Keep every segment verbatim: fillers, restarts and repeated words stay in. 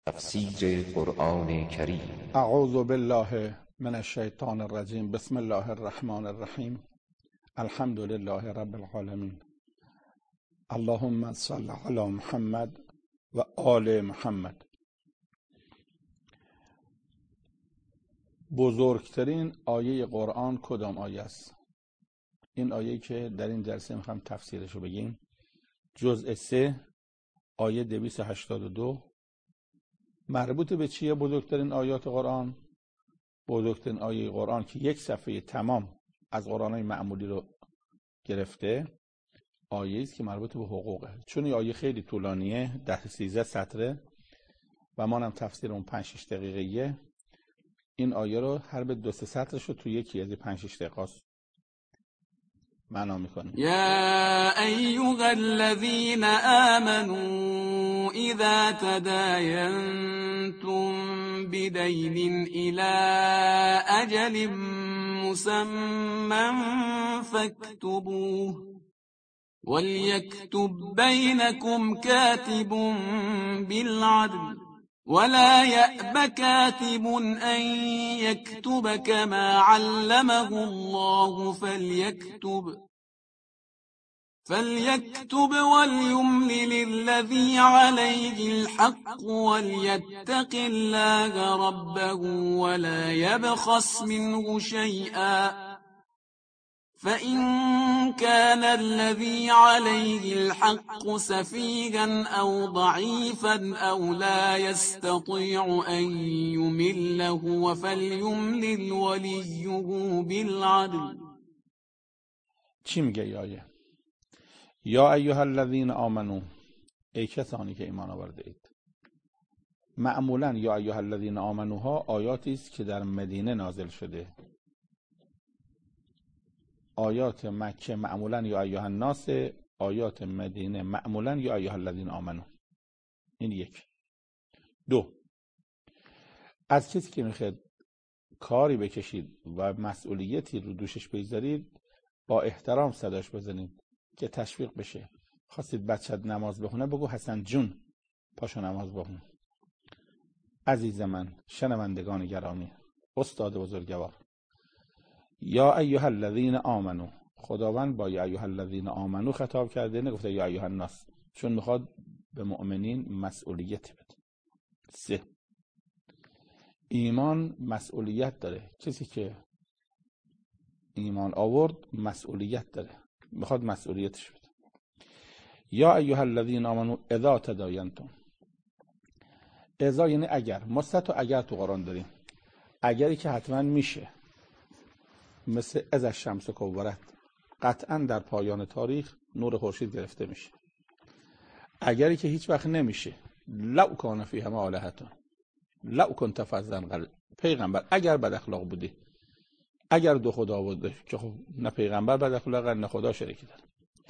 تفسیر قرآن کریم. اعوذ بالله من الشیطان الرجیم. بسم الله الرحمن الرحیم. الحمد لله رب العالمین. اللهم صل علی محمد و آل محمد. بزرگترین آیه قرآن کدام آیه است؟ این آیه که در این جلسه میخوام تفسیرشو بگیم، جزء سه، آیه دویست و هشتاد و دو. مربوط به چیه بزرگترین آیات قرآن؟ بزرگترین آیه قرآن که یک صفحه تمام از قرآن‌های معمولی رو گرفته، آیه است که مربوط به حقوقه. چون این آیه خیلی طولانیه، ده سیزده سطره و ما هم تفسیر اون پنج شش دقیقه‌ایه. این آیه رو هر به دو سه سطرش رو تو یکی از پنج شش دقیقه معنا میکنیم. یا ایها الذین آمنوا اذا تداینتم بدین الی اجل مسمى فاکتبوه وليكتب بينكم كاتب بالعدل ولا يأب كاتب أن يكتب كما علمه الله فليكتب فليكتب وليملل الذي عليه الحق وليتق الله ربه ولا يبخس منه شيئا فإن كان الذي عليه الحق سفيها أو ضعيفا أو لا يستطيع أن يمله فليملل وليه بالعدل. چی میگه یا آیه؟ یا ایها الذین آمنو، ای کسانی که ایمان آورده اید. معمولا یا ایها الذین آمنوها آیاتی است که در مدینه نازل شده. آیات مکه معمولا یا ایها الناس، آیات مدینه معمولا یا ایها الذین آمنو. این یک. دو، از کسی که میخواد کاری بکشید و مسئولیتی رو دوشش بگذارید با احترام صداش بزنید که تشویق بشه. خواستید بچت نماز بخونه، بگو حسن جون پاشو نماز بخون. عزیز من، شنوندگان گرامی، استاد بزرگوار، یا ایها الذین آمنو، خداوند با یا ایها الذین آمنو خطاب کرده، نگفته یا ایها الناس، چون میخواد به مؤمنین مسئولیت بده. سه، ایمان مسئولیت داره. کسی که ایمان آورد مسئولیت داره، میخواد مسئولیتش بده. یا ایها الذین آمنو اذا تداینتم. اذا یعنی اگر. ما سه تا اگر تو قرآن داریم. اگری که حتما میشه، مثل از الشمس کورت، قطعا در پایان تاریخ نور خورشید گرفته میشه. اگری که هیچ وقت نمیشه، لو کان فیهما آلهة، لو کنت فظا غلیظ، پیغمبر اگر بد اخلاق بودی، اگر دو خدا بوده، که خب نه پیغمبر بد اخلاق نه خدا شریکی داره.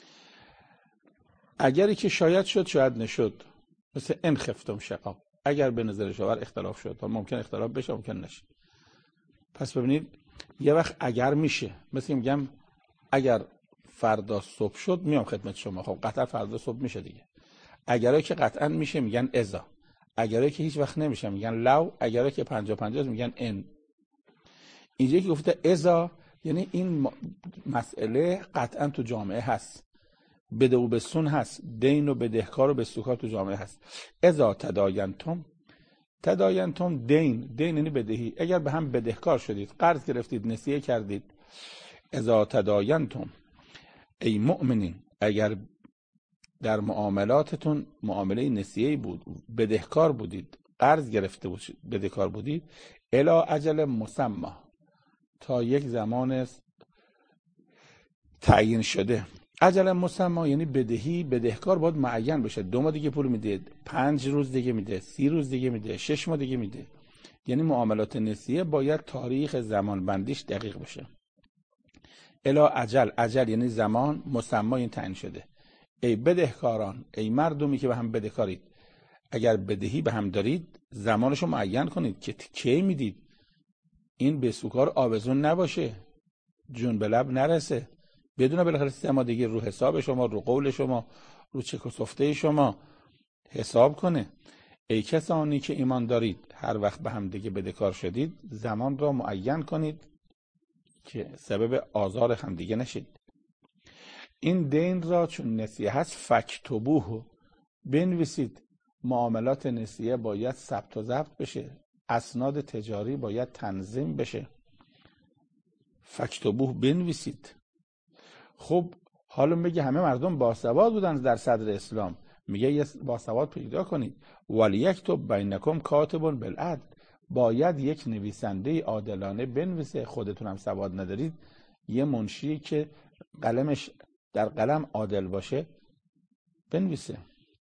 اگری که شاید شد شاید نشد، مثل ان خفتم شقاق، اگر به نظر شاور اختلاف شد، ممکن اختلاف بشه ممکن نشه. پس ببینید یه وقت اگر میشه، مثل میگم اگر فردا صبح شد میام خدمت شما، خب قطعا فردا صبح میشه دیگه. اگرایی که قطعا میشه میگن اذا، اگرایی که هیچ وقت نمیشه میگن لو، اگرایی که پنجاه پنجاه میگن ان. اینجایی که گفته اذا یعنی این مسئله قطعا تو جامعه هست، بده و بسون هست، دین و بدهکار و بستوکار تو جامعه هست. اذا تداینتم، تداینتم دین، دین یعنی بدهی. اگر به هم بدهکار شدید، قرض گرفتید، نسیه کردید. اذا تداینتم، ای مؤمنین، اگر در معاملاتتون معامله نسیه بود، بدهکار بودید، قرض گرفته بودید، بدهکار بودید، الی اجل مسمى، تا یک زمان تعیین شده. اجل مسمى یعنی بدهی، بدهکار باید معین بشه. دو ماه دیگه پول میده، پنج روز دیگه میده، سی روز دیگه میده، شش ماه دیگه میده. یعنی معاملات نسیه باید تاریخ زمان بندیش دقیق بشه. الا اجل، اجل یعنی زمان، مسمى یعنی تعیین شده. ای بدهکاران، ای مردمی که به هم بدهکارید، اگر بدهی به هم دارید زمانشو معین کنید که کی میدید. این به سوکار آویزون نباشه، جون به لب نرسه، بدون بالاخره سه ماه دیگه رو حساب شما، رو قول شما، رو چک و سفته شما حساب کنه. ای کسانی که ایمان دارید هر وقت به هم دیگه بدهکار شدید زمان را معین کنید که سبب آزار هم دیگه نشید. این دین را چون نسیه هست فکتبوه، بنویسید. معاملات نسیه باید ثبت و ضبط بشه، اسناد تجاری باید تنظیم بشه. فکتبوه، بنویسید. خب حالا میگه همه مردم باسواد بودن در صدر اسلام، میگه یه باسواد پیدا کنید. ولیکتب بینکم کاتب بالعدل، باید یک نویسنده عادلانه بنویسه. خودتون هم سواد ندارید، یه منشی که قلمش در قلم عادل باشه بنویسه.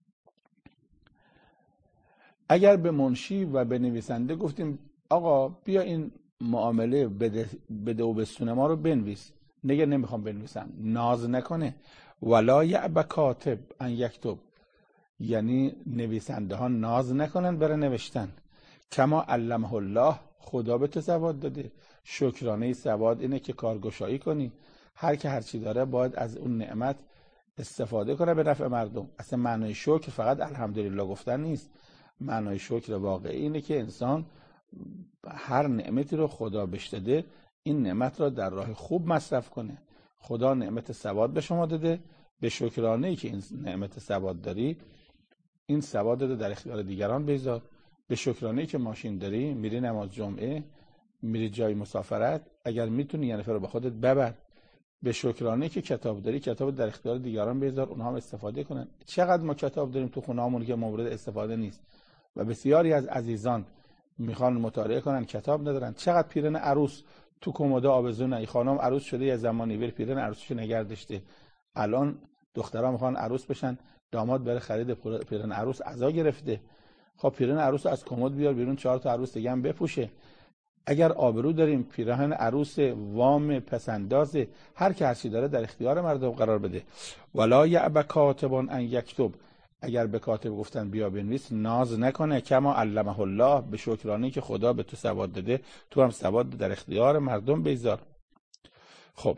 اگر به منشی و به نویسنده گفتیم آقا بیا این معامله بده, بده و بستون ما رو بنویس، نگه نمیخوام بنویسم، ناز نکنه. ولا یعب کاتب ان یکتب، یعنی نویسنده ها ناز نکنن برای نوشتن. کما علمه الله، خدا به تو سواد داده. شکرانه سواد اینه که کارگشایی کنی. هر که هر چی داره باید از اون نعمت استفاده کنه به نفع مردم. اصلا معنای شکر فقط الحمدلله گفتن نیست. معنای شکر واقعی اینه که انسان هر نعمتی رو خدا بهش داده این نعمت را در راه خوب مصرف کنه. خدا نعمت سواد به شما داده، به شکرانه ای که این نعمت سواد داری این سواد داده در اختیار دیگران بذار. به شکرانه ای که ماشین داری، میری نماز جمعه، میری جای مسافرت، اگر میتونی یه نفر رو با خودت ببر. به شکرانه ای که کتاب داری، کتاب در اختیار دیگران بذار، اونها هم استفاده کنن. چقدر ما کتاب داریم تو خونه‌مون که مورد استفاده نیست و بسیاری از عزیزان میخوان مطالعه کنن کتاب ندارن. چقدر پیرن عروس تو کمد آویزونه، این خانم عروس شده یه زمانی بر پیرن عروسش نگه داشته، الان دخترها میخوان عروس بشن، داماد بره خرید پیرن عروس عزا گرفته. خب پیرن عروس از کمد بیار بیرون، چهار تا عروس دیگه هم بپوشه. اگر آبرو داریم پیراهن عروس وام پسنداز، هر کی هر چی داره در اختیار مردم قرار بده. ولا یعب کاتب ان یکتب، اگر به کاتب گفتن بیا بنویس ناز نکنه. کما علمه الله، به شکرانه که خدا به تو سواد داده تو هم سواد در اختیار مردم بذار. خب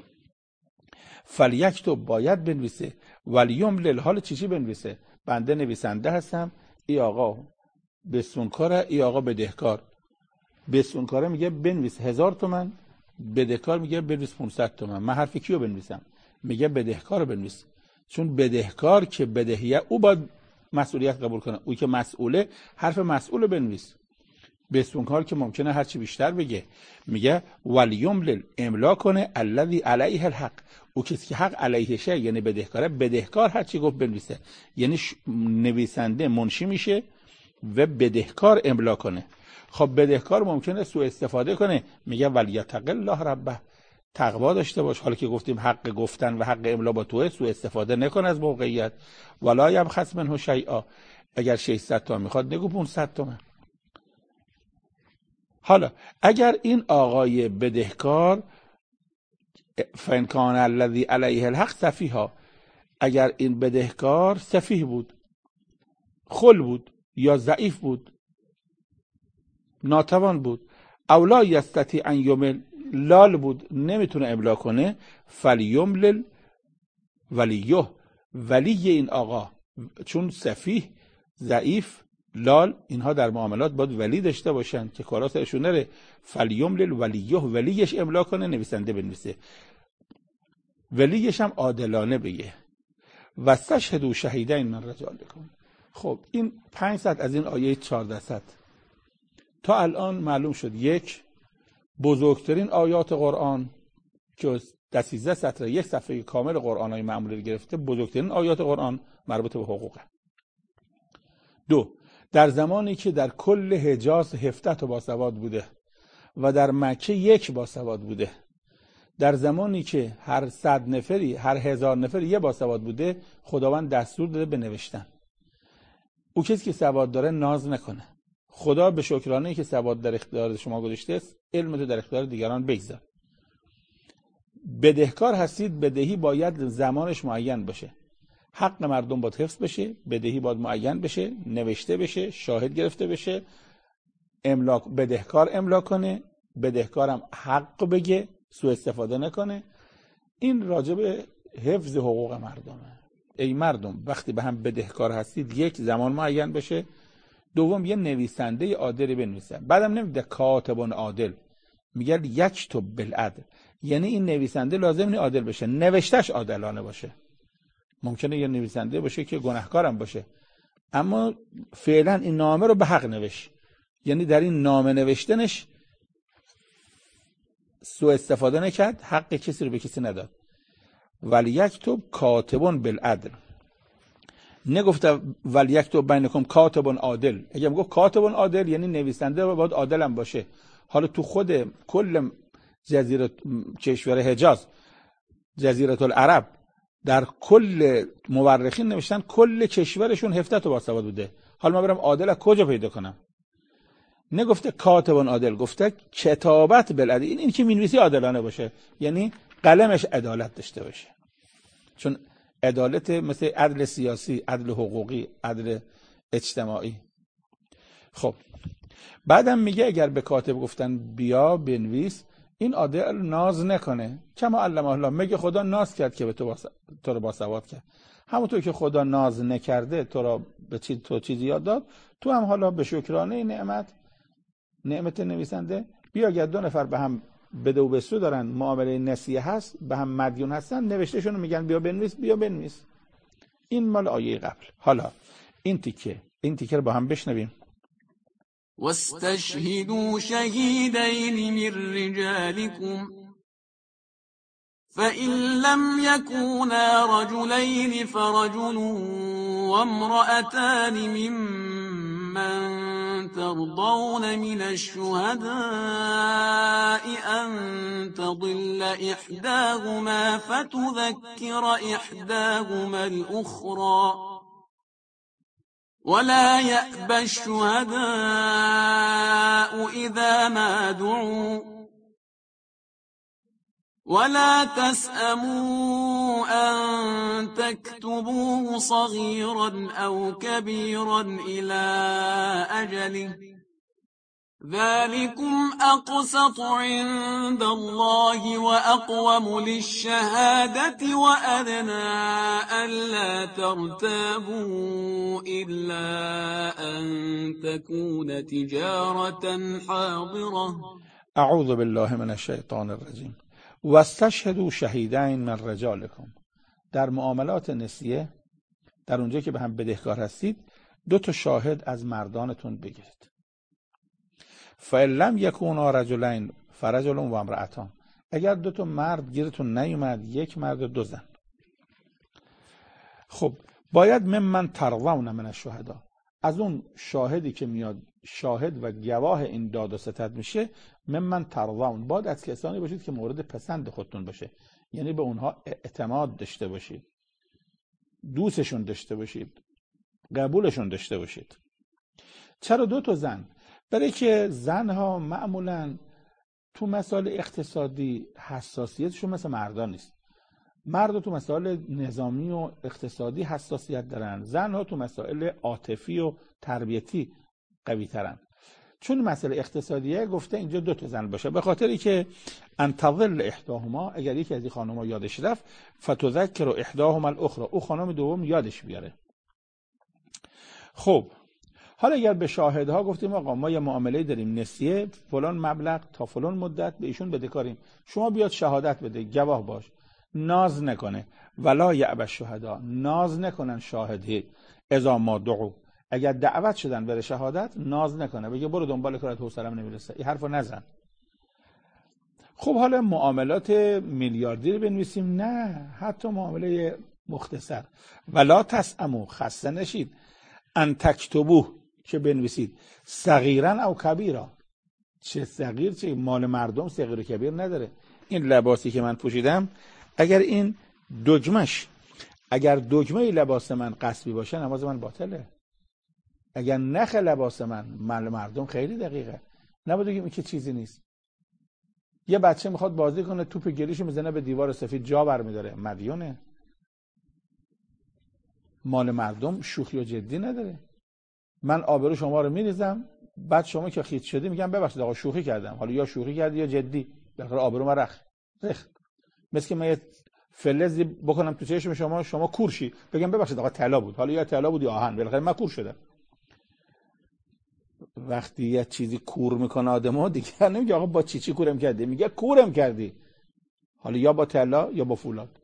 فلیکتب، باید بنویسه. ولیملل، حال چی چی بنویسه؟ بنده نویسنده هستم، ای آقا بسونکاره، ای آقا بدهکار. بسونکاره میگه بنویس هزار تومن، بدهکار میگه بنویس پانصد تومن. من حرف کیو بنویسم؟ میگه بدهکار رو بنویس، چون بدهکار که بدهیه او باید مسئولیت قبول کنه، او که مسئوله حرف مسئول بنویس. بسونکار که ممکنه هرچی بیشتر بگه. میگه ولیملل، املا کنه الذی علیه الحق، او کسی که حق علیهشه یعنی بدهکاره، بدهکار هرچی گفت بنویسه. یعنی نویسنده منشی میشه و بدهکار املا کنه. خب بدهکار ممکنه سوء استفاده کنه، میگه ولیتق الله ربه، تقوا داشته باش. حالا که گفتیم حق گفتن و حق املا با توه، سوء استفاده نکن از موقعیت. ولا یبخس منه شیئا، اگر ششصد تومن میخواد نگو پانصد تومن. حالا اگر این آقای بدهکار فان کان الذی علیه الحق سفیها، اگر این بدهکار سفیه بود، خل بود یا ضعیف بود، ناتوان بود، اولا یستطیع ان یمل، لال بود نمیتونه املا کنه، فلیملل ولیه، ولی این آقا، چون سفیه، ضعیف، لال، اینها در معاملات باید ولی داشته باشن که کارا سرشون نره. فلیملل ولیه، ولیش املا کنه، نویسنده بنویسه، ولیش هم عادلانه بگه. و استشهدوا شهیدین من رجالکم. خب این پنج صد از این آیه چهارده صد تا الان معلوم شد. یک، بزرگترین آیات قرآن که در سیزده سطر یک صفحه کامل قرآن های معمولی گرفته، بزرگترین آیات قرآن مربوط به حقوقه. دو، در زمانی که در کل حجاز هفده تا باسواد بوده و در مکه یک باسواد بوده، در زمانی که هر صد نفری هر هزار نفری یه باسواد بوده، خداوند دستور داده به نوشتن. او کسی که سواد داره ناز نکنه. خدا به شکرانه که سواد در اختیار شما گذاشته است، علم تو در اختیار دیگران بگذار. بدهکار هستید، بدهی باید زمانش معین بشه، حق مردم باید حفظ بشه، بدهی باید معین بشه، نوشته بشه، شاهد گرفته بشه، املا، بدهکار املا کنه، بدهکارم حق بگه، سوء استفاده نکنه. این راجع به حفظ حقوق مردمه. ای مردم وقتی به هم بدهکار هستید، یک، زمان معین بشه، دوم یه نویسنده عادلی بنویسه. بعدم نمیگه کاتبون عادل، میگه یکتب بالعدل، یعنی این نویسنده لازم نیست عادل بشه، نوشتهش عادلانه باشه. ممکنه یه نویسنده باشه که گناهکارم باشه، اما فعلا این نامه رو به حق نوشت، یعنی در این نامه نوشتنش سوء استفاده نکرد، حق کسی رو به کسی نداد. ولی یکتب کاتبون بالعدل، نگفته ولی یکتب بینکم کاتبون عادل. اگه میگه کاتبون عادل یعنی نویسنده باید عادل هم باشه. حالا تو خود کل جزیره کشور حجاز، جزیره العرب، در کل مورخین نوشتن کل کشورشون هفده تا باسواد بوده. حالا من برم عادل از کجا پیدا کنم؟ نگفته کاتبون عادل، گفته کتابت بالعدل، این این که مینویسی عادلانه باشه، یعنی قلمش عدالت داشته باشه. چون عدالت مثل عدل سیاسی، عدل حقوقی، عدل اجتماعی. خب بعدم میگه اگر به کاتب گفتن بیا بنویس، این عادل ناز نکنه، کما علمه الله، میگه خدا ناز کرد که به تو باس... تو رو باسواد کرد. همونطور که خدا ناز نکرده تو را به چیز تو چیزی یاد داد، تو هم حالا به شکرانه نعمت نعمت نویسنده بیا. اگر دو نفر به هم بده و بسو دارن، معامله نسیه هست، به هم مدیون هستن، نوشتهشون میگن بیا بنویس، بیا بنویس. این مال آیه قبل. حالا این تیکه این تیکه رو با هم بشنویم. واستشهدوا شهیدین من رجالكم فإن لم يكونا رجلين فرجل وامرأتان ممن ترضون من الشهداء أن تضل إحداهما فتذكر إحداهما الأخرى ولا يأبى الشهداء إذا ما دعوا ولا تسأموا أن تكتبوه صغيرا أو كبيرا إلى أجله ذلكم أقسط عند الله وأقوم للشهادة وأدنى ألا ترتابوا إلا أن تكون تجارة حاضرة. اعوذ بالله من الشیطان الرجیم. واستشهدوا شهیدین من رجالکم. در معاملات نسیه، در اونجا که به هم بدهکار هستید، دو تا شاهد از مردانتون بگیرید. فإن لم یکونا رجلین فرجل و امرأتان. اگر دو تا مرد گیرتون نیومد، یک مرد و دو زن، خب باید ممن ترضون من الشهدا، از اون شاهدی که میاد شاهد و گواه این داد و ستد میشه، ممن ترضون، باید از کسانی باشید که مورد پسند خودتون باشه، یعنی به اونها اعتماد داشته باشید، دوستشون داشته باشید، قبولشون داشته باشید. چرا دو تا زن؟ برای که زنها معمولاً تو مسائل اقتصادی حساسیتشون مثل مردان نیست. مرد تو مسائل نظامی و اقتصادی حساسیت دارن، زنها تو مسائل عاطفی و تربیتی قوی ترن. چون مسئله اقتصادیه گفته اینجا دو تا زن باشه، به خاطری که انتظل احداهما، اگر یکی از این خانم‌ها یادش رفت، فتذکر احداهما الاخرى، او خانم دوم یادش بیاره. خب حالا اگر به شاهدها گفتیم آقا ما یه معامله داریم نسیه، فلان مبلغ تا فلان مدت به ایشون بدهکاریم، شما بیاد شهادت بده، گواه باش، ناز نکنه. ولا یأبی الشهدا، ناز نکنن شاهدی اذا ما دعوا، اگر دعوت شدن بره شهادت ناز نکنه، بگه برو دنبال کارت، حوصله‌ام نمیرسه، این حرفو نزن. خب حالا معاملات میلیاردی رو بنویسیم؟ نه، حتی معامله مختصر. ولا تسأموا، خسته نشید، ان تکتبوه، که بنویسید، صغیرا او کبیرا، چه صغیر چه مال مردم صغیر و کبیر نداره. این لباسی که من پوشیدم، اگر این دگمش اگر دگمه لباس من قصبی باشه، نماز من باطله. اگر نخ لباس من مال مردم خیلی دقیقه، نباید بگیم این که چیزی نیست. یه بچه میخواد بازی کنه، توپ گلیشو میزنه به دیوار سفید، جا برمیداره، مدیونه. مال مردم شوخی و جدی نداره. من آبرو شما رو میریزم، بعد شما که خیت شدی میگم ببخشید آقا شوخی کردم، حالا یا شوخی کردی یا جدی، بالاخره آبرو من رخ رخت. مثل که من یه فلزی بکنم تو چشم شما، شما کورشی، بگم ببخشید آقا طلا بود، حالا یا طلا بود یا آهن، بالاخره من کور شدم. وقتی یه چیزی کور میکنه آدمو دیگه نمیگه آقا با چی چی کورم کردی، میگه کورم کردی. حالا یا با طلا یا با فولاد.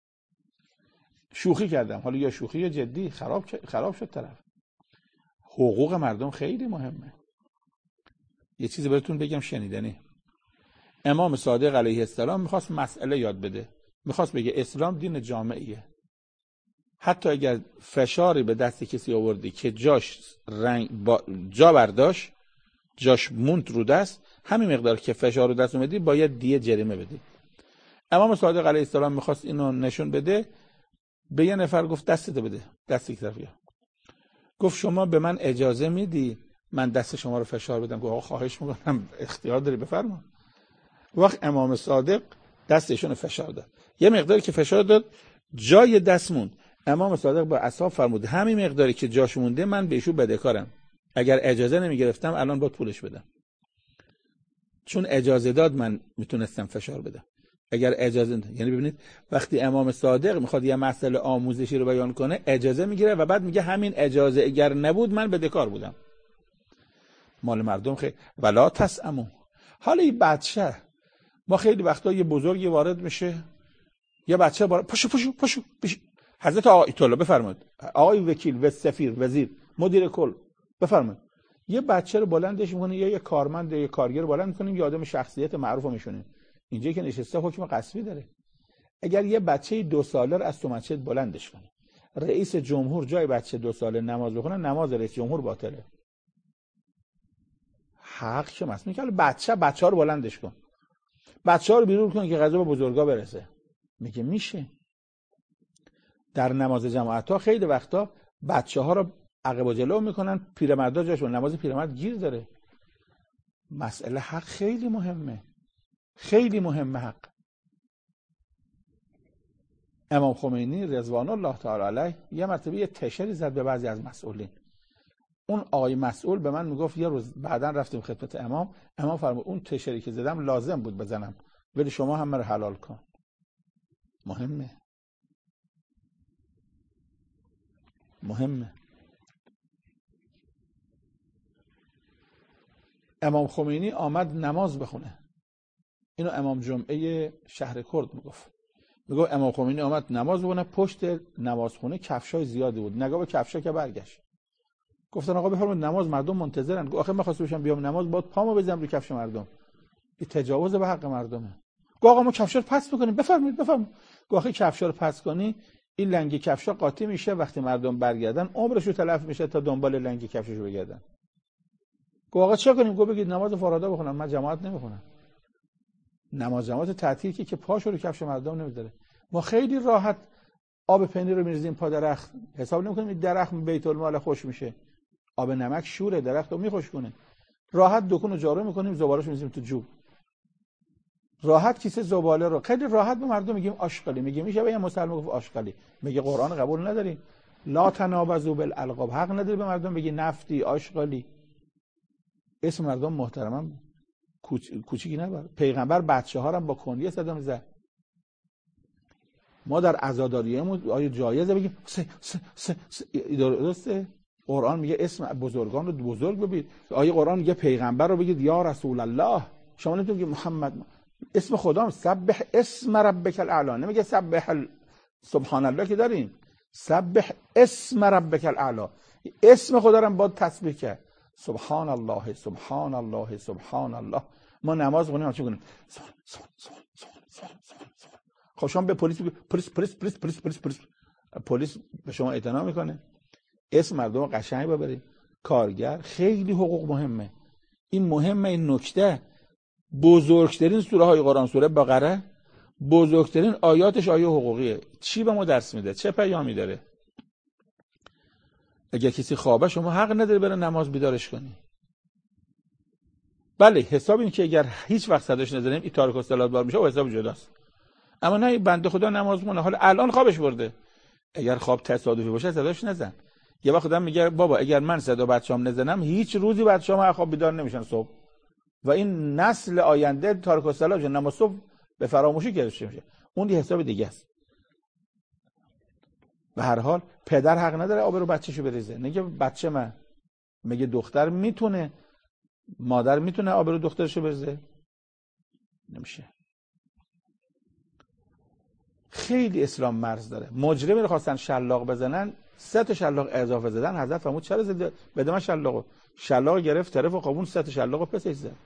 شوخی کردم، حالا یا شوخی یا جدی، خراب خراب شد طرف. حقوق مردم خیلی مهمه. یه چیزی بهتون بگم شنیدنی. امام صادق علیه السلام میخواست مسئله یاد بده، میخواست بگه اسلام دین جامعیه. حتی اگر فشاری به دست کسی آوردی که جاش رنگ با جا برداشت، جاش موند رو دست، همین مقدار که فشار رو دست اومدی باید دیه جریمه بدی. امام صادق علیه السلام میخواست اینو نشون بده. به یه نفر گفت دستت بده، دست یک طرف. گفت شما به من اجازه میدی من دست شما رو فشار بدم؟ گفت آقا خواهش میکنم، اختیار داری، بفرما. وقت امام صادق دستشون رو فشار داد، یه مقداری که فشار داد جای دست موند. امام صادق با اصحاب فرمود همین مقداری که جاش مونده من بهشو بدهکارم، اگر اجازه نمیگرفتم الان باید پولش بدم. چون اجازه داد من میتونستم فشار بدم. اگر اجازه ند... یعنی ببینید وقتی امام صادق میخواد یه مسئله آموزشی رو بیان کنه اجازه میگیره و بعد میگه همین اجازه اگر نبود من بدهکار بودم. مال مردم خیلی ولا تسأموا. حالا این بچه، ما خیلی وقتا یه بزرگی وارد میشه، یه بچه وارد، پاشو پاشو پاشو بش... حضرت آیت الله بفرمایید، آقای وکیل و سفیر وزیر مدیر کل بفرمایید. یه بچه رو بلندش میکنه یا یه کارمند یا یه کارگر بلند میکنیم یا آدم شخصیت معروفو میشونه، اینجا که نشسته حکم غصبی داره. اگر یه بچه دو ساله رو از تو مسجد بلندش کنه، رئیس جمهور جای بچه دو ساله نماز بخونه، نماز رئیس جمهور باطله. حق که مسئله که بچه بچه‌ها رو بلندش کن، بچه‌ها رو بیرون کن که غذا به بزرگا برسه. میگه میشه. در نماز جماعت‌ها خیلی وقتا بچه‌ها رو عقب و جلو میکنن، پیرمردا جاشون نماز پیرمرد گیر داره. مسئله حق خیلی مهمه، خیلی مهمه حق. امام خمینی رضوان الله تعالی علیه یه مرتبه یه تشری زد به بعضی از مسئولین. اون آقای مسئول به من میگفت یه روز بعداً رفتیم خدمت امام، امام فرمود اون تشری که زدم لازم بود بزنم ولی شما هم مرا حلال کن. مهمه مهمه. امام خمینی آمد نماز بخونه. اینو امام جمعه شهر کرد میگفت. میگفت امام خمینی آمد نماز بخونه، پشت نمازخونه کفشای زیادی بود، نگاه به کفشا که برگشت. گفتن آقا بفرمایید نماز مردم منتظرن. گفت آخه من خواستم بشم بیام نماز باید پامو بزنم روی کفش مردم. این تجاوز به حق مردمه. گفت آقا ما کفشا رو پس بکنیم. بفرمایید بفرمایید. گفت آخه کفشا رو پس کنی این لنگ کفشا قاطی میشه، وقتی مردم برگردن عمرشو تلف میشه تا دنبال لنگ کفششو بگردن. گفت آقا چه کنیم؟ گفت بگید نماز فرادا بخونم، من جماعت نمیخونم. نماز جماعت تعطیل که که پاشو رو کفش مردم نمیذاره. ما خیلی راحت آب پنیر رو میریزیم پا درخت، حساب نمیکنیم این درخت بیت المال خوش میشه. آب نمک شوره، درخت رو میخشکونه. راحت دکون رو جارو میکنیم، زباله‌شو میذاریم تو جوب. راحت کیسه زباله رو خیلی راحت به مردم میگیم آشغالی. میگیم میشه به یه مسلمان گفت آشغالی؟ میگه قرآن قبول نداریم. لا تنابزوا بالالقاب. حق نداری به مردم بگی نفتی، آشغالی. اسم مردم محترما کوچیکی نبر. پیغمبر بچه‌ها رو با کنیه صدا میزد. ما در عزاداریمون آیا جایزه بگیم سه سه سه, سه. درسته؟ قرآن میگه اسم بزرگان رو بزرگ ببینید. آیه قرآن میگه پیغمبر رو بگید یا رسول الله. شما نمیتونید بگید محمد. اسم خدا سبح اسم ربک الاعلی. نمیگه سبح سبحان الله که داریم. سبح اسم ربک الاعلی. اسم خدا رو باید تسبیح کرد. سبحان الله سبحان الله سبحان الله. ما نماز می‌خونیم چی کنیم؟ سبحان سبحان سبحان سبحان سبحان. خب شما به پلیس پلیس پلیس پلیس پلیس پلیس پلیس پلیس به شما اعتنا میکنه. اسم مردم قشنگ ببرید. کارگر خیلی حقوق مهمه. این مهمه. این نکته بزرگترین سوره های قرآن سوره بقره، بزرگترین آیاتش آیه حقوقیه. چی به ما درس میده؟ چه پیامی داره؟ اگر کسی خوابه شما حق نداری بره نماز بیدارش کنی. بله حساب این که اگر هیچ وقت صداش نزنیم این تارک الصلات بار میشه و حساب جداست. اما نه بنده خدا نماز مونه، حالا الان خوابش برده. اگر خواب تصادفی باشه صداش نزن. یه وقت آدم میگه بابا اگر من صدا بچه‌ام نزنم هیچ روزی بچه‌ام از خواب بیدار نمیشن صبح. و این نسل آینده تارک الصلات میشه، نماز صبح به فراموشی گرفته میشه. اون یه حساب دیگه است. به هر حال پدر حق نداره آب رو بچه‌شو بریزه. نگه بچه من میگه دختر میتونه، مادر میتونه آبرو دخترشو بریزه؟ نمیشه. خیلی اسلام مرز داره. مجرمی رو خواستن شلاق بزنن، سه تا شلاق اضافه زدن. حضرت فرمود چرا زدی؟ بده من شلاقو. شلاق گرفت طرف و قابون، سه تا شلاقو پسش زد.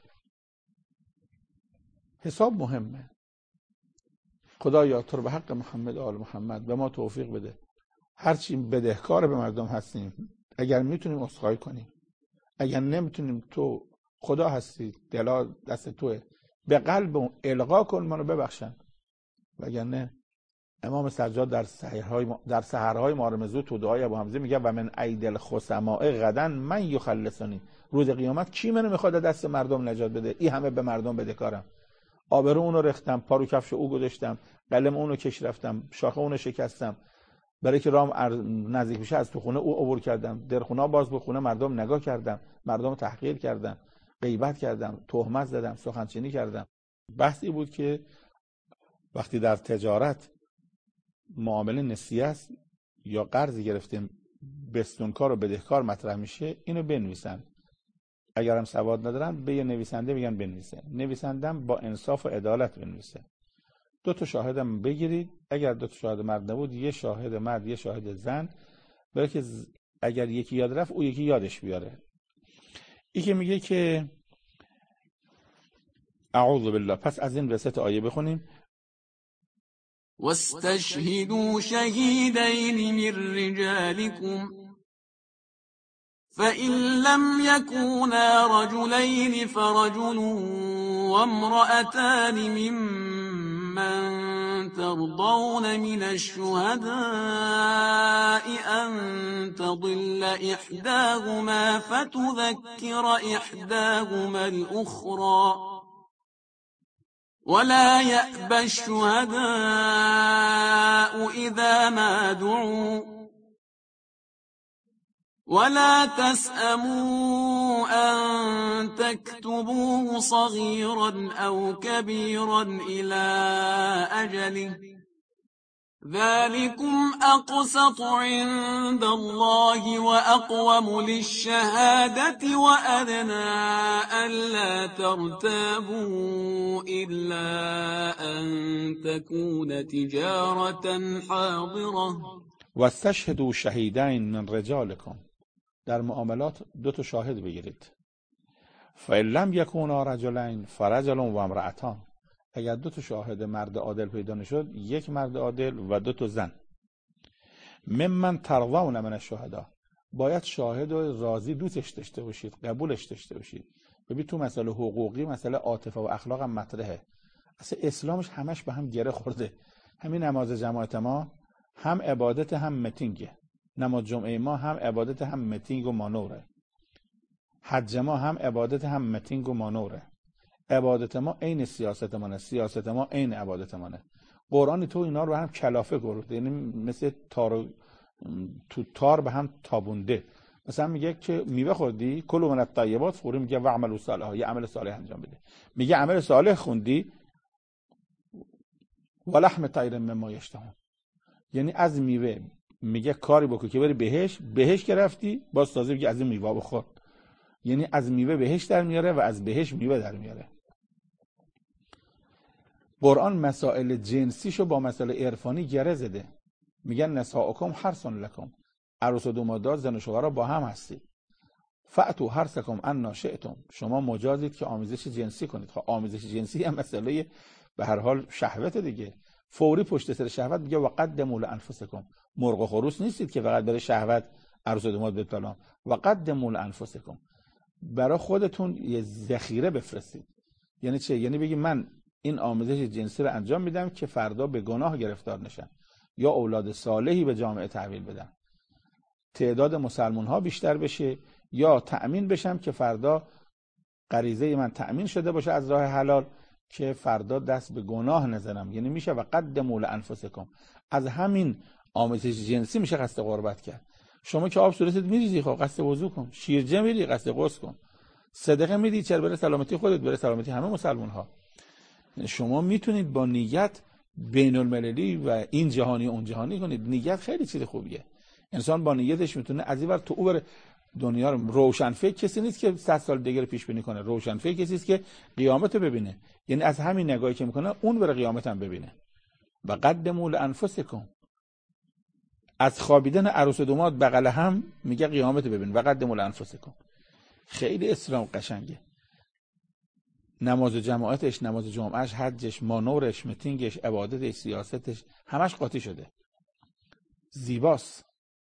حساب مهمه. خدایا تو رو به حق محمد و آل محمد به ما توفیق بده. هرچی بدهکار به مردم هستیم، اگر میتونیم عذرخواهی کنیم، اگر نمیتونیم تو خدا هستی، دلا دست توه، به قلب القا کن منو ببخشن. وگرنه امام سجاد در سحرهای در سحرهای مارمزو تو دعای ابو حمزه میگه و من ایدل خصماء غدن من یخلصنی، روز قیامت کی منو میخواد دست مردم نجات بده؟ این همه به مردم بدهکارم. آبرو اونو رختم، پارو کفش او گذاشتم، قلم اونو کش رفتم، شاخه اونو شکستم، برای که رام نزدیک بشه از تو خونه او عبور کردم، در خونه باز به خونه مردم نگاه کردم، مردم تحقیر کردم، غیبت کردم، تهمت زدم، سخنچینی کردم. بحثی بود که وقتی در تجارت معامله نسیه است یا قرض گرفتیم بستونکار و بدهکار مطرح میشه، اینو بنویسن. اگرم سواد ندارن به یه نویسنده میگن بنویسه. نویسندم با انصاف و عدالت بنویسه. دو تا شاهدم بگیرید. اگر دو تا شاهد مرد نبود، یه شاهد مرد یه شاهد زن، برای که اگر یکی یاد رفت او یکی یادش بیاره. این که میگه که اعوذ بالله. پس از این وسط آیه بخونیم. واستشهدوا شهیدین من رجالكم فإن لم يكونا رجلين فرجل وامرأتان ممن ترضون من الشهداء أن تضل إحداهما فتذكر إحداهما الأخرى ولا يأبى الشهداء إذا ما دعوا ولا تسأموا أن تكتبوه صغيرا أو كبيرا إلى أجله ذلكم أقسط عند الله وأقوم للشهادة وأدنى ألا ترتابوا إلا أن تكون تجارة حاضرة واستشهدوا شهیدین من رجالکم. در معاملات دو تا شاهد بگیرید. فإن لم یکونا رجلین فرجل و امرأتان. اگر دو تا شاهد مرد عادل پیدا نشد، یک مرد عادل و دو تا زن. ممن ترضون من الشهداء. باید شاهد و راضی دوستش داشته باشید، قبولش داشته باشید. ببین تو مسئله حقوقی، مسئله عاطفه و اخلاق هم مطرحه. اصلا اسلامش همش به هم گره خورده. همین نماز جماعت ما هم عبادت هم متینگه. نماز جمعه ما هم عبادت هم متینگ و مانوره. حج ما هم عبادت هم متینگ و مانوره. عبادت ما عین سیاست مانه، سیاست ما عین عبادت مانه. قرآن تو اینا رو هم کلافه کرده، یعنی مثل تار تو تار به هم تابونده. مثلا میگه که میوه خوردی کلوا من الطیبات، فوری میگه و عملوا صالحا، یه عمل صالح انجام بده. میگه عمل صالح خوندی و لحم طیر مما یشتهون، یعنی از میوه میگه کاری بکن که بری بهش، بهش که رفتی باز تازه میگه از این میوه بخور. یعنی از میوه بهش در میاره و از بهش میوه در میاره. قرآن مسائل جنسیشو با مسائل عرفانی گره زده. میگن نساؤکم حرث لکم، عروس و دومادار زن و شوهر با هم هستید. فأتوا حرثکم انا شئتم، شما مجازید که آمیزش جنسی کنید. خب آمیزش جنسی هم مسئله به هر حال شهوت دیگه. فوری پشت سر شهوت میگه وقدموا لانفسکم. مرغ و خروس نیستید که فقط برای شهوت عروس و دوماد بطلان. وقدموا لانفسکم، برای خودتون یه ذخیره بفرستید. یعنی چه؟ یعنی بگی من این آموزش جنسی رو انجام میدم که فردا به گناه گرفتار نشن یا اولاد صالحی به جامعه تحویل بدم، تعداد مسلمان ها بیشتر بشه، یا تأمین بشم که فردا غریزه من تأمین شده باشه از راه حلال که فردا دست به گناه نزنم. یعنی میشه و قدموا لانفسکم. از همین آموزش جنسی میشه قصد قربت کرد. شما که آب صورتت میریزی، خب قصد وضو کن. شیرجه میری، قصد غسل کن. صدقه میدی، چرا؟ برای سلامتی خودت، برای سلامتی همه مسلمان ها. شما میتونید با نیت بین المللی و این جهانی اون جهانی کنید. نیت خیلی چیز خوبیه. انسان با نیتش میتونه از این ور تو او بره. دنیا رو روشنفکر کسی نیست که صد سال دیگه رو پیش بینی کنه. روشنفکر کسی است که قیامت رو ببینه، یعنی از همین نگاهی که میکنه اون بره قیامت هم ببینه. و قدموا لانفسکم، از خوابیدن عروس و داماد بغل هم میگه قیامت رو ببین. و قدموا لانفسکم. خیلی اسلام قشنگه. نماز جماعتش، نماز جمعهش، حجش، مانورش، میتینگش، عبادتش، سیاستش، همش قاطی شده. زیباست.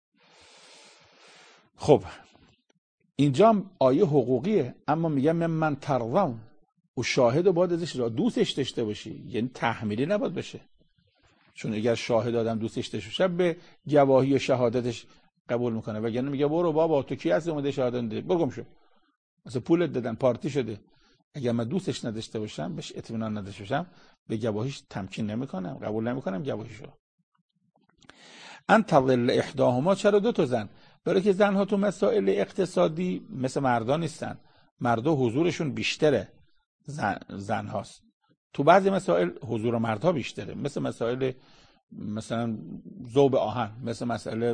خب اینجا آیه حقوقیه، اما میگم من من ترضون و شاهد و باید ازش را دوستش داشته باشی، یعنی تحمیلی نباید بشه. چون اگر شاهد آدم دوستش داشته باشه به گواهی و شهادتش قبول میکنه، وگرنه میگه برو بابا تو کی هستی اومده شهادت بده، برو گم شو، مثلا پولت دادن پارتی شده. اگر من دوستش نداشته باشم، بهش اطمینان نداشته باشم، به گواهیش تمکین نمیکنم، قبول نمیکنم گواهیشو. ان تضل احداهما، چرا دو تا زن؟ برای که زنها تو مسائل اقتصادی مثل مردان نیستن. مردا حضورشون بیشتره، زن زن هاست. تو بعضی مسائل حضور مردها بیشتره، مثل مسائل مثلا ذوب آهن، مثل مسائل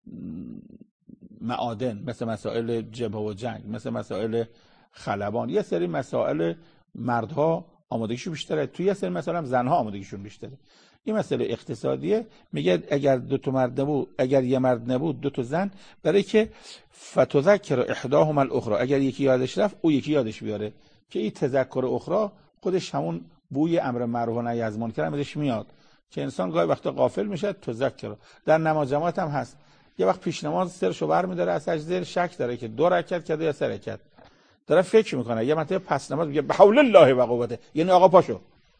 معادن، مثل مسائل جبهه و جنگ، مثل مسائل خلبان. یه سری مسائل مردها آمادگیشون بیشتره، توی یه سری مسائل هم زنها آمادگیشون بیشتره. این مسئله اقتصادیه. میگه اگر دو تا مرد نبود، اگر یه مرد نبود دو تا زن، برای که فتذکر احداهما الاخرى، اگر یکی یادش رفت او یکی یادش بیاره. که این تذکر اخرى خودش همون بوی امر معروف و نهی از منکر هم ازش میاد، که انسان گاهی وقتا غافل میشه. تذکر در نماز جماعت هم هست، یه وقت پیش نماز سرشو برمی‌داره، از سجده شک داره که دو رکعت کرده یا سه رکعت، داره فکر میکنه. یه مرتبه پس نماز میگه به حول الله و قوته، یعنی آقا پاشو.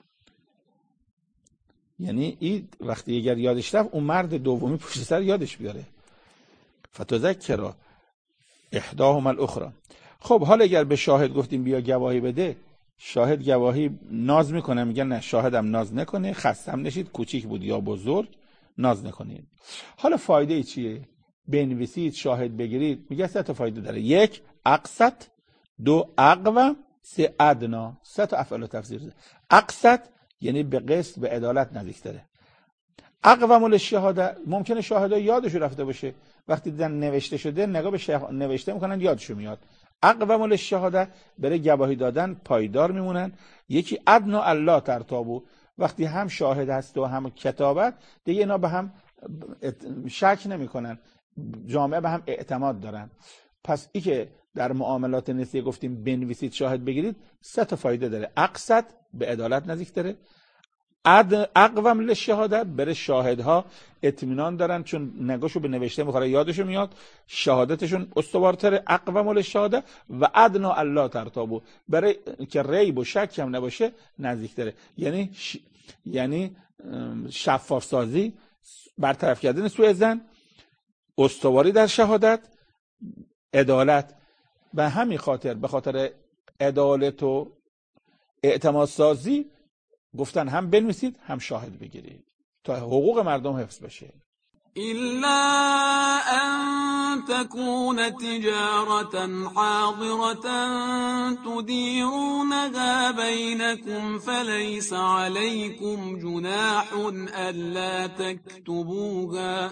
یعنی این وقتی اگر یادش رفت اون مرد دومی پشت سر یادش بیاره. فتذکر احداهما الاخرى. خب حالا اگر به شاهد گفتیم بیا گواهی بده، شاهد گواهی ناز میکنه، میگن نه شاهدم ناز نکنه، خستم نشید، کوچیک بود یا بزرگ ناز نکنید. حالا فایده چیه؟ بنویسید، شاهد بگیرید. میگه سه تا فایده داره. یک اقسط، دو اقوم، سه ادنا. سه تا افعال تفسیر. اقسط یعنی به قسط، به عدالت نزدیک‌تره. اقوم للشهاده، ممکنه شاهدا یادشو رفته باشه، وقتی دیدن نوشته شده نگاه به شه... نوشته میکنن یادشو میاد. اقوم للشهاده برای گواهی دادن پایدار میمونن. یکی ادنا الله ترتابو، وقتی هم شاهد هست و هم کتابت دیگه اینا به هم شک نمیکنن، جامعه به هم اعتماد دارن. پس ای که در معاملات نسیه گفتیم بنویسید شاهد بگیرید، سه تا فایده داره. اقسط به عدالت نزدیک داره، اقوم للشهاده برای شاهدها اطمینان دارن چون نگاشو به نوشته میخوره یادشو میاد، شهادتشون استوارتره. اقوم للشهاده و ادنا الله ترتابو برای که ریب و شک هم نباشه نزدیکتره. یعنی ش... یعنی شفاف سازی، برطرف کردن سوء ظن، استواری در شهادت، عدالت. به همین خاطر، به خاطر عدالت و اعتماد سازی گفتن هم بنویسید هم شاهد بگیرید تا حقوق مردم حفظ بشه. إلا أن تكون تجارة حاضرة تديرونها بينكم فليس عليكم جناح ألا تكتبوها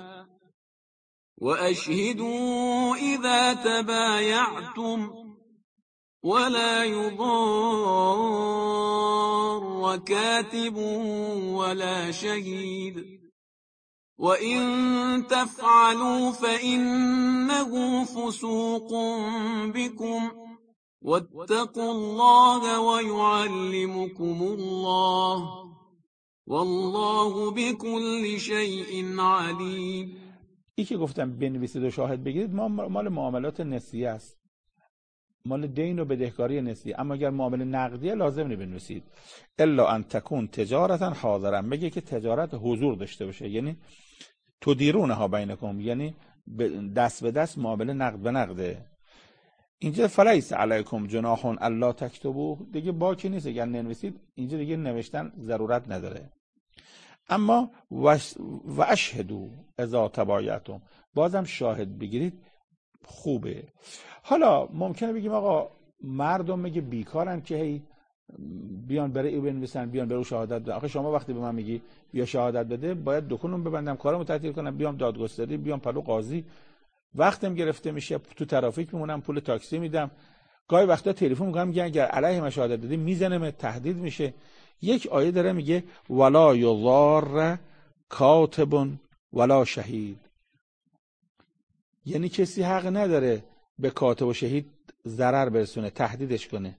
وأشهدوا إذا تبايعتم ولا يضار كاتب ولا شهيد وإن تفعلوا فإنه فسوق بكم واتقوا الله ويعلمكم الله والله بكل شيء عليم. ای که گفتم بنویسید و شاهد بگیرید مال معاملات نسیه است، مال دین و بدهکاری نسیه. اما اگر معامله نقدیه لازم نیست بنویسید. الا ان تکون تجارتا حاضرا، میگه که تجارت حضور داشته باشه، یعنی تدیرونها بینکم، یعنی دست به دست معامله نقد به نقده. اینجا فلیس علیکم جناح الا تکتبوا، دیگه باکی نیست اگر ننویسید، اینجا دیگه نوشتن ضرورت نداره. اما و اشهدوا اذا تبایعتم، بازم شاهد بگیرید خوبه. حالا ممکنه بگیم آقا مردم میگه بیکارن که هی بیان برای او بنویسن، بیان برای او شهادت بدن. آخه شما وقتی به من میگی بیا شهادت بده، باید دکونم ببندم، کارمو تعطیل کنم، بیام دادگستری، بیام پلو قاضی. وقتم گرفته میشه، تو ترافیک میمونم، پول تاکسی میدم، گاهی وقتا تلفن میگم میگن اگر علیه من شهادت دادی میزنم، تهدید میشه. یک آیه داره میگه ولا یضار کاتب ولا شهید، یعنی کسی حق نداره به کاتب و شهید ضرر برسونه، تهدیدش کنه.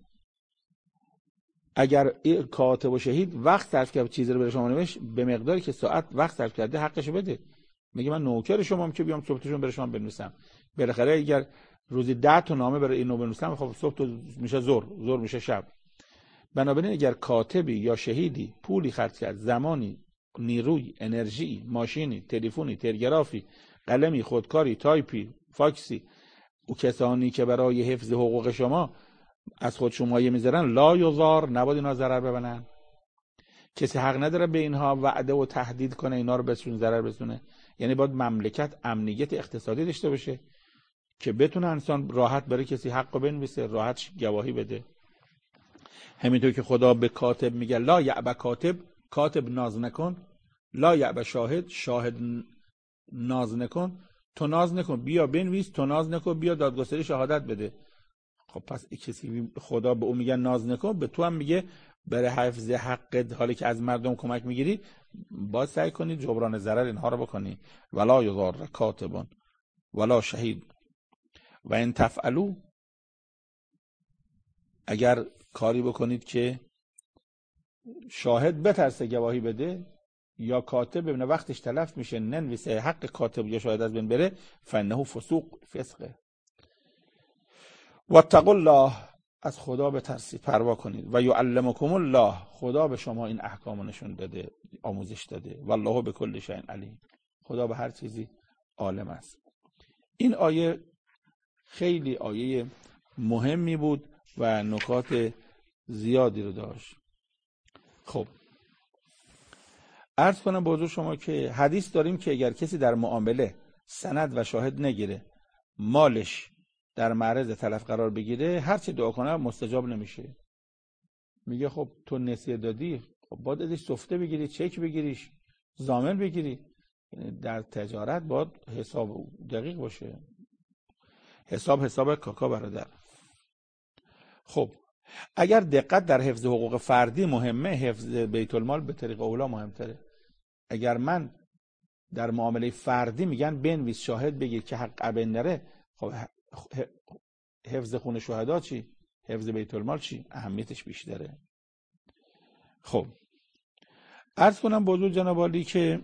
اگر کاتب و شهید وقت صرف کرده چیزی رو برای شما نوشت، به مقداری که ساعت وقت صرف کرده حقش بده. میگه من نوکر شمام که بیام صبح تاشون برای شما بنویسم. بالاخره اگر روزی ده تا نامه برای اینو بنویسم، خب صبح تو میشه ظهر، ظهر میشه شب. بنابراین اگر کاتبی یا شهیدی پولی خرج کرد، زمانی، نیروی، انرژی، ماشینی، تلفنی، تلگرافی، قلمی، خودکاری، تایپی، فاکسی، او کسانی که برای حفظ حقوق شما از خود شمایه میذارن، لا یضار، نباید اینا ضرر ببنن. کسی حق نداره به اینها وعده و تهدید کنه اینا رو بهشون ضرر برسونه. یعنی باید مملکت امنیت اقتصادی داشته باشه که بتونه انسان راحت بره کسی حق رو بنویسه، راحت گواهی بده. همینطور که خدا به کاتب میگه لا یعب کاتب، کاتب ناز نکن، لا یعب شاهد، شاهد ناز نکن، تو ناز نکن، بیا بنویس، تو ناز نکن، بیا دادگستری شهادت بده. خب پس کسی خدا به اون میگه ناز نکن، به تو هم میگه برای حفظ حقت، حالی که از مردم کمک میگیری، باید سعی کنی جبران ضرر اینها رو بکنی. ولا یضار کاتب ولا شهید و ان تفعلوا، اگر کاری بکنید که شاهد بترسه گواهی بده یا کاتب ببینه وقتش تلف میشه ننویسه، حق کاتب یا شاهد از بین بره، فانه فسوق، فسقه. واتقوا الله، از خدا بترسید، پروا کنید. و یعلمکم الله، خدا به شما این احکام نشون داده، آموزش داده. والله بكل شیء علیم، خدا به هر چیزی عالم است. این آیه خیلی آیه مهمی بود و نکات زیادی رو داشت. خب عرض کنم به حضور شما که حدیث داریم که اگر کسی در معامله سند و شاهد نگیره، مالش در معرض تلف قرار بگیره، هر چه دعا کنه مستجاب نمیشه. میگه خب تو نسیه دادی، خب باید ازش سفته بگیری، چک بگیریش، ضامن بگیری. یعنی در تجارت باید حساب دقیق باشه، حساب حساب کاکا برادر. خب اگر دقت در حفظ حقوق فردی مهمه، حفظ بیت المال به طریق اولا مهمتره. اگر من در معامله فردی میگن بنویس، شاهد بگیر که حق ابن نره، خب حفظ خون شهدا چی؟ حفظ بیت المال چی؟ اهمیتش بیشتره. خب عرض کنم به حضور جناب عالی که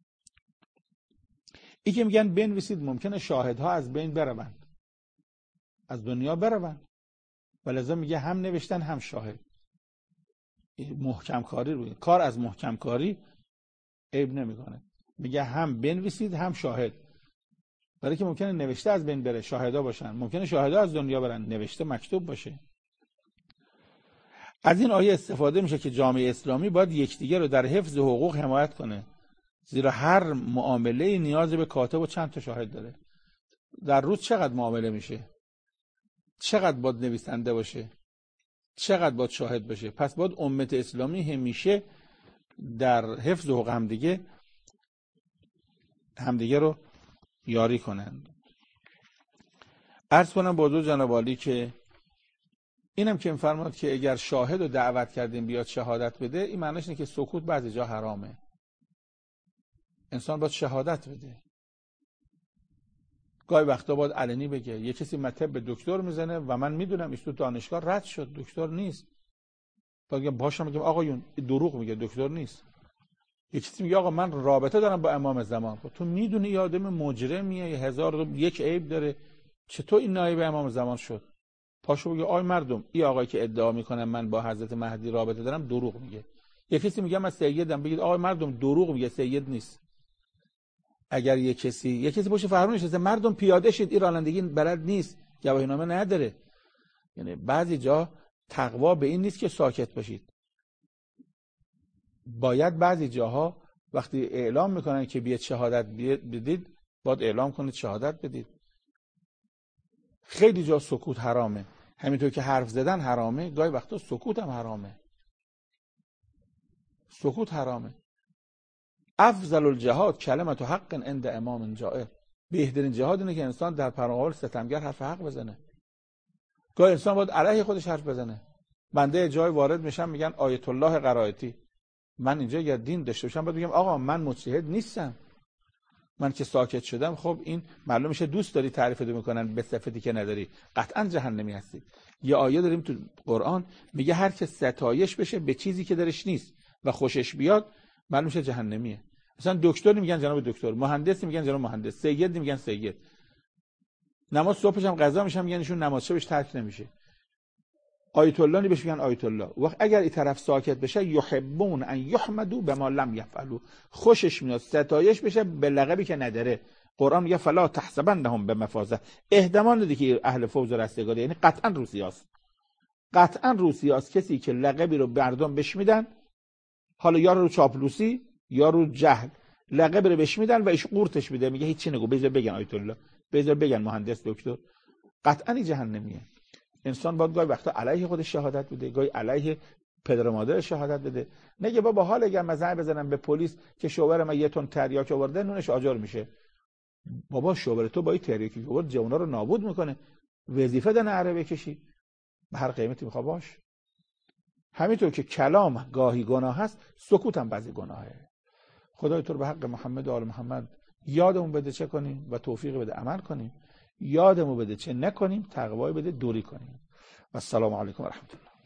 ای که میگن بنویسید، ممکنه شاهدها از بین برون، از دنیا برون، ولذا میگه هم نوشتن هم شاهد. محکم کاری روی کار از محکم کاری عیب نمیکنه. میگه هم بنویسید هم شاهد، برای که ممکنه نوشته از بین بره، شاهدا باشن، ممکنه شاهدا از دنیا برن، نوشته مکتوب باشه. از این آیه استفاده میشه که جامعه اسلامی باید یکدیگر رو در حفظ حقوق حمایت کنه، زیرا هر معامله نیاز به کاتب و چند تا شاهد داره. در روز چقدر معامله میشه، چقدر باید نویسنده باشه، چقدر باید شاهد باشه. پس باید امت اسلامی همیشه در حفظ حقوق همدیگه همدیگه رو یاری کنند. عرض کنم با حضور جناب عالی که اینم که می‌فرماد که اگر شاهد رو دعوت کردیم بیاد شهادت بده، این معنیش اینه که سکوت بعضی جا حرامه. انسان باید شهادت بده. گاهی وقتا باید علنی بگه. یه کسی مطب به دکتر میزنه و من میدونم ایشون تو دانشگاه رد شد، دکتر نیست. باید باشم میگم آقایون دروغ میگه، دکتر نیست. یه کسی میگه آقا من رابطه دارم با امام زمان. خب تو میدونی یه آدم مجرمیه، هزار و یک عیب داره، چطور این نایب امام زمان شد؟ پاشو بگه آی مردم، این آقایی که ادعا میکنه من با حضرت مهدی رابطه دارم دروغ میگه. یه کسی میگه من سیدم، بگید آی مردم دروغ میگه، سید نیست. اگر یه کسی یه کسی پشت فرمون نشسته، مردم پیاده شید، این رانندگی بلد نیست، گواهینامه نداره. یعنی بعضی جا تقوا به این نیست که ساکت باشید. باید بعضی جاها وقتی اعلام میکنن که بیاد شهادت بدید، باید اعلام کنید شهادت بدید. خیلی جا سکوت حرامه، همینطور که حرف زدن حرامه، گاهی وقتا سکوت هم حرامه. سکوت حرامه. افضل الجهاد کلمت حق عند امام جائر. بهترین جهاد اینه که انسان در مقابل ستمگر حرف حق بزنه. گاهی انسان باید علیه خودش حرف بزنه. بنده جای وارد میشم میگن آیت الله قرائتی، من اینجا یا دین داشته باشم باید بگم آقا من مجتهد نیستم، من که ساکت شدم. خب این معلوم میشه دوست داری تعریف دو میکنن به صفتی که نداری، قطعا جهنمی هستی. یه آیه داریم تو قرآن میگه هر که ستایش بشه به چیزی که درش نیست و خوشش بیاد معلوم میشه جهنمیه. مثلا دکتری میگن جناب دکتر، مهندسی میگن جناب مهندس، سید میگن سید. نماز صبحش هم قضا میشن میگن ایشون نماز شبش ترک نمیشه. آیت الله نی بهش میگن آیت الله. وقت اگر این طرف ساکت بشه یحبون ان یحمدوا بما لم یفعلوا، خوشش میاد ستایش بشه به لقبی که نداره. قرآن میگه فلا تحسبنهم بمفازه، احتمال نده که اهل فوز و رستگاری، یعنی قطعا روسیاست، قطعا روسیاست کسی که لقبی رو مردم بهش میدن، حالا یا رو چاپلوسی یا رو جهل لقب رو بهش میدن و ایش قورتش میده، میگه هیچ چی نگو، بذار بگن آیت الله، بذار بگن مهندس دکتر، قطعا جهنمیه. انسان باید گاهی وقتا علیه خودش شهادت بده، گاهی علیه پدر و مادر شهادت بده. نگه بابا حال اگر مثلا بزنم به پلیس که شوهر من یه تن تریاک آورده نونش آجر میشه، بابا شوهر تو با این تریاکی که آورد جوونا رو نابود میکنه، وظیفه ده نعره بکشی به هر قیمتی میخواد باش. همینطور که کلام گاهی گناه هست، سکوت هم بعضی گناهه. خدای تو رو به حق محمد و آل محمد یادمون بده چه کنیم و توفیق بده عمل کنیم، یادمون بده چه نکنیم، تقوای بده دوری کنیم. و السلام علیکم و رحمت الله.